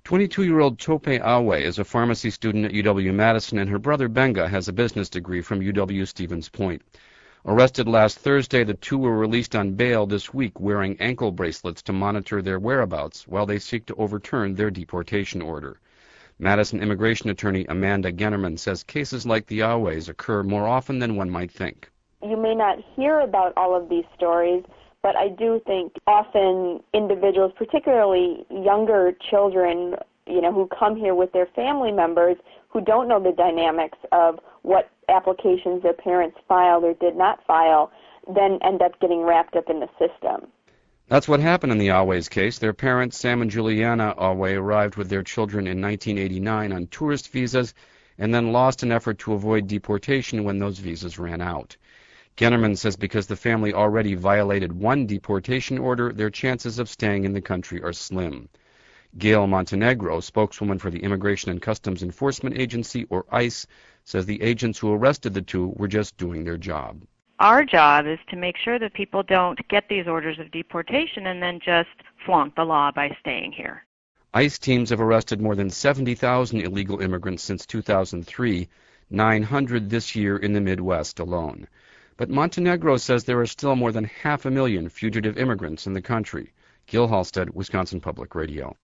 22-year-old Tope Awe is a pharmacy student at UW-Madison, and her brother Benga has a business degree from UW-Stevens Point. Arrested last Thursday, the two were released on bail this week wearing ankle bracelets to monitor their whereabouts while they seek to overturn their deportation order. Madison immigration attorney Amanda Gennerman says cases like the Awe's occur more often than one might think. You may not hear about all of these stories, but I do think often individuals, particularly younger children, who come here with their family members who don't know the dynamics of what applications their parents filed or did not file, then end up getting wrapped up in the system. That's what happened in the Awe's case. Their parents, Sam and Juliana Awe, arrived with their children in 1989 on tourist visas and then lost an effort to avoid deportation when those visas ran out. Gennerman says because the family already violated one deportation order, their chances of staying in the country are slim. Gail Montenegro, spokeswoman for the Immigration and Customs Enforcement Agency, or ICE, says the agents who arrested the two were just doing their job. Our job is to make sure that people don't get these orders of deportation and then just flaunt the law by staying here. ICE teams have arrested more than 70,000 illegal immigrants since 2003, 900 this year in the Midwest alone. But Montenegro says there are still more than 500,000 fugitive immigrants in the country. Gil Halstead, Wisconsin Public Radio.